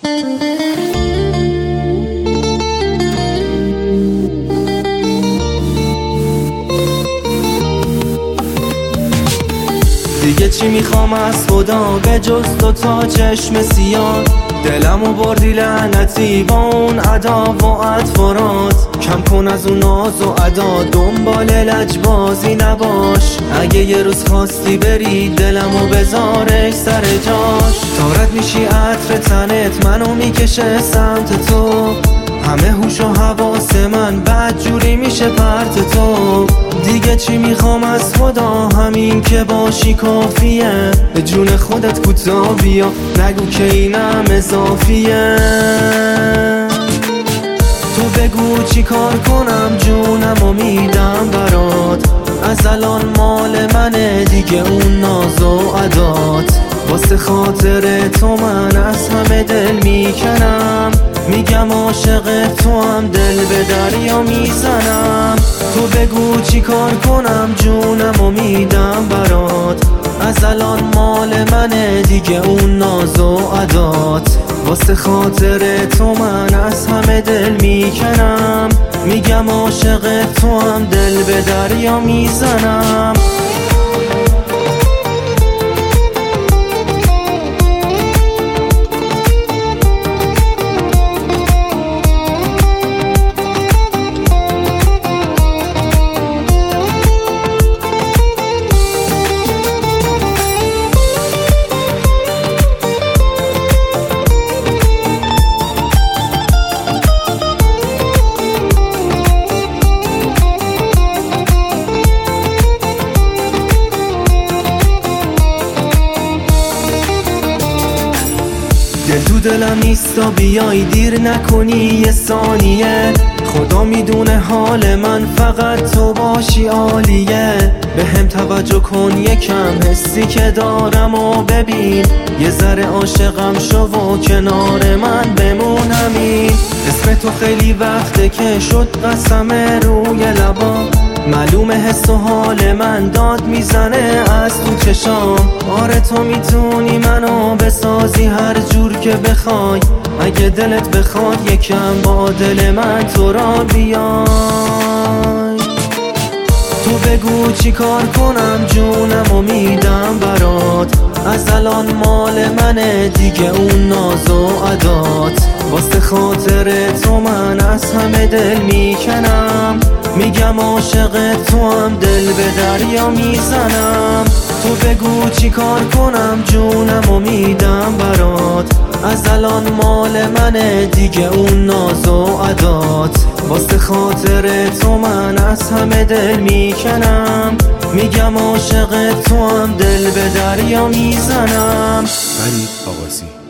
دیگه چی میخوام از خدا به جز تو تا چشم سیاه؟ دلمو بردی لعنتی با اون ادا و اطفارات. کم کن از اون ناز و ادا، دنبال لجبازی نباش. اگه یه روز خواستی بری دلمو بذارش سر جاش. تارت میشی عطر تنت منو میکشه سمت تو. همه هوش و حواس من بد جوری میشه پرت تو. دیگه چی میخوام از خدا، همین که باشی کافیه. به جون خودت کوتاه بیا، نگو که اینم اضافیه. تو بگو چی کار کنم جونمو میدم برات. از الان مال منه دیگه اون ناز و عدات. واسه خاطر تو من از همه دل میکنم. میگم عاشق تو هم دل به دریا میزنم. تو بگو چی کار کنم جونمو میدم برات. از الان مال منه دیگه اون ناز و عدات. واسه خاطر تو من از همه دل میکنم. میگم عاشق تو هم دل به دریا میزنم. دل تو دلم نیستا بیای دیر نکنی یه ثانیه. خدا میدونه حال من، فقط تو باشی عالیه. به هم توجه کن یکم، حسی که دارم و ببین. یه ذره عاشقم شو و کنار من بمون همین. اسم تو خیلی وقته که شد قسم روی لبا. معلومه حس و حال من داد میزنه از تو چشام. آره تو میتونی منو بسازی هر جور که بخوای. اگه دلت بخواد یکم با دل من تو را بیای. تو بگو چی کار کنم جونمو میدم برات. از الان مال منه دیگه اون ناز و عدات. واسه خاطر تو من از همه دل میکنم. میگم عاشق تو هم دل به دریا میزنم. تو بگو چی کار کنم جونمو میدم برات. از الان مال منه دیگه اون ناز و عدات. واسه خاطر تو من از همه دل میکنم. میگم عاشق تو هم دل به دریا میزنم. فرید آغازی.